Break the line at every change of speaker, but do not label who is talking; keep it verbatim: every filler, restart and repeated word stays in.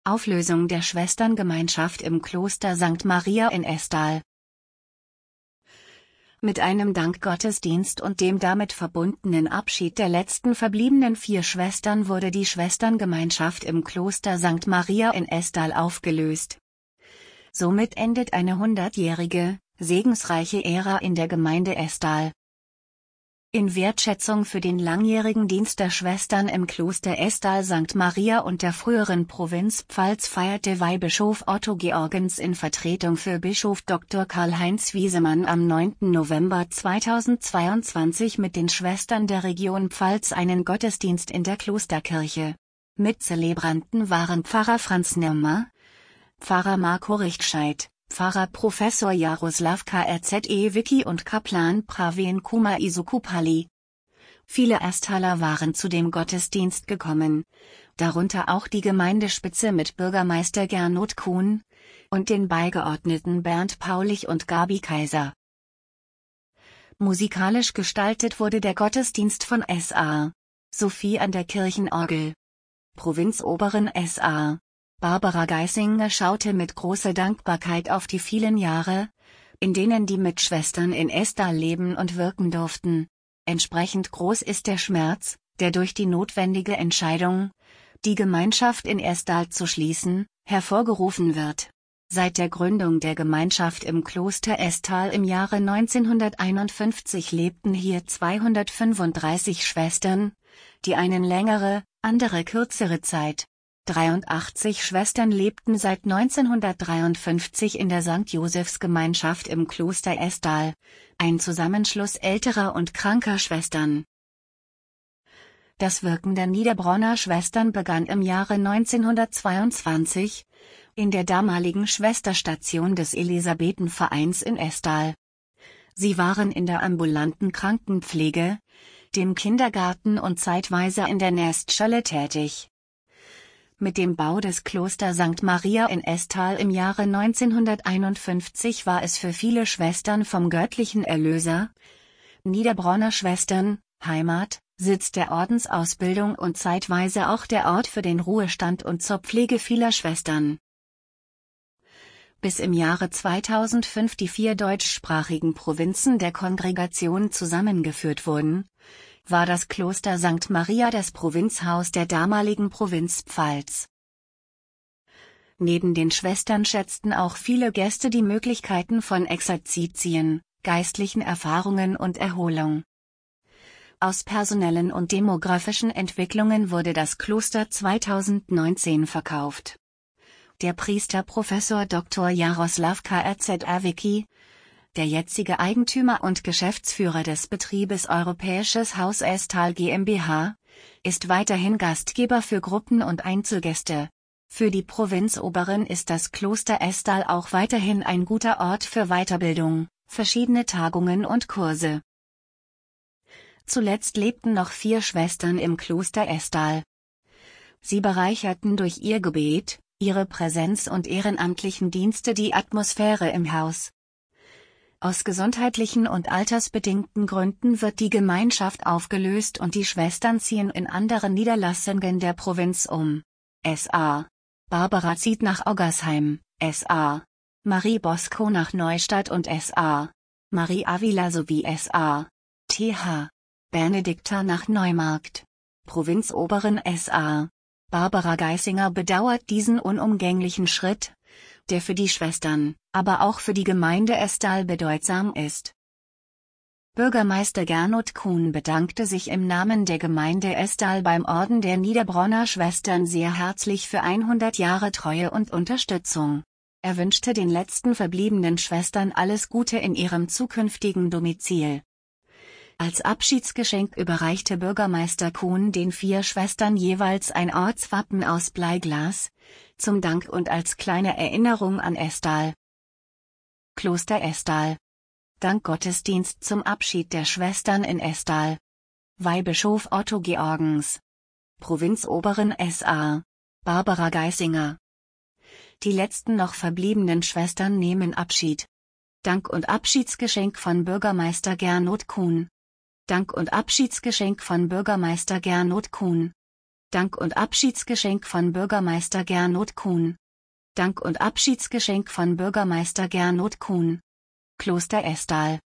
Auflösung der Schwesterngemeinschaft im Kloster Sankt Maria in Estal. Mit einem Dankgottesdienst und dem damit verbundenen Abschied der letzten verbliebenen vier Schwestern wurde die Schwesterngemeinschaft im Kloster Sankt Maria in Estal aufgelöst. Somit endet eine hundertjährige, segensreiche Ära in der Gemeinde Estal. In Wertschätzung für den langjährigen Dienst der Schwestern im Kloster Estal Sankt Maria und der früheren Provinz Pfalz feierte Weihbischof Otto Georgens in Vertretung für Bischof Doktor Karl-Heinz Wiesemann am neunten November zweitausendzweiundzwanzig mit den Schwestern der Region Pfalz einen Gottesdienst in der Klosterkirche. Mitzelebranden waren Pfarrer Franz Nirmer, Pfarrer Marco Richtscheid, Pfarrer Professor Jaroslav Krzewicki und Kaplan Praveen Kumar Isukupali. Viele Estaler waren zu dem Gottesdienst gekommen, darunter auch die Gemeindespitze mit Bürgermeister Gernot Kuhn und den Beigeordneten Bernd Paulich und Gabi Kaiser. Musikalisch gestaltet wurde der Gottesdienst von S A Sophie an der Kirchenorgel. Provinzoberin S A Barbara Geisinger schaute mit großer Dankbarkeit auf die vielen Jahre, in denen die Mitschwestern in Estal leben und wirken durften. Entsprechend groß ist der Schmerz, der durch die notwendige Entscheidung, die Gemeinschaft in Estal zu schließen, hervorgerufen wird. Seit der Gründung der Gemeinschaft im Kloster Estal im Jahre neunzehnhunderteinundfünfzig lebten hier zweihundertfünfunddreißig Schwestern, die eine längere, andere kürzere Zeit. dreiundachtzig Schwestern lebten seit neunzehnhundertdreiundfünfzig in der Sankt Josefs-Gemeinschaft im Kloster Estal, ein Zusammenschluss älterer und kranker Schwestern. Das Wirken der Niederbronner Schwestern begann im Jahre neunzehnhundertzweiundzwanzig, in der damaligen Schwesterstation des Elisabethenvereins in Estal. Sie waren in der ambulanten Krankenpflege, dem Kindergarten und zeitweise in der Nestschule tätig. Mit dem Bau des Kloster Sankt Maria in Estal im Jahre neunzehnhunderteinundfünfzig war es für viele Schwestern vom göttlichen Erlöser, Niederbronner Schwestern, Heimat, Sitz der Ordensausbildung und zeitweise auch der Ort für den Ruhestand und zur Pflege vieler Schwestern. Bis im Jahre zweitausendfünf die vier deutschsprachigen Provinzen der Kongregation zusammengeführt wurden, war das Kloster Sankt Maria das Provinzhaus der damaligen Provinz Pfalz. Neben den Schwestern schätzten auch viele Gäste die Möglichkeiten von Exerzitien, geistlichen Erfahrungen und Erholung. Aus personellen und demografischen Entwicklungen wurde das Kloster zweitausendneunzehn verkauft. Der Priester Professor Doktor Jaroslav Krzewicki, der jetzige Eigentümer und Geschäftsführer des Betriebes Europäisches Haus Estal GmbH, ist weiterhin Gastgeber für Gruppen- und Einzelgäste. Für die Provinzoberen ist das Kloster Estal auch weiterhin ein guter Ort für Weiterbildung, verschiedene Tagungen und Kurse. Zuletzt lebten noch vier Schwestern im Kloster Estal. Sie bereicherten durch ihr Gebet, ihre Präsenz und ehrenamtlichen Dienste die Atmosphäre im Haus. Aus gesundheitlichen und altersbedingten Gründen wird die Gemeinschaft aufgelöst und die Schwestern ziehen in andere Niederlassungen der Provinz um. S A Barbara zieht nach Oggersheim, S A Marie Bosco nach Neustadt und S A Marie Avila sowie S A T H Benedikta nach Neumarkt. Provinzoberin S A Barbara Geisinger bedauert diesen unumgänglichen Schritt, der für die Schwestern, aber auch für die Gemeinde Estal bedeutsam ist. Bürgermeister Gernot Kuhn bedankte sich im Namen der Gemeinde Estal beim Orden der Niederbronner Schwestern sehr herzlich für hundert Jahre Treue und Unterstützung. Er wünschte den letzten verbliebenen Schwestern alles Gute in ihrem zukünftigen Domizil. Als Abschiedsgeschenk überreichte Bürgermeister Kuhn den vier Schwestern jeweils ein Ortswappen aus Bleiglas, zum Dank und als kleine Erinnerung an Estal. Kloster Estal. Dankgottesdienst zum Abschied der Schwestern in Estal. Weihbischof Otto Georgens. Provinzoberin S A Barbara Geisinger. Die letzten noch verbliebenen Schwestern nehmen Abschied. Dank- und Abschiedsgeschenk von Bürgermeister Gernot Kuhn. Dank- und Abschiedsgeschenk von Bürgermeister Gernot Kuhn. Dank- und Abschiedsgeschenk von Bürgermeister Gernot Kuhn. Dank- und Abschiedsgeschenk von Bürgermeister Gernot Kuhn. Kloster Estal.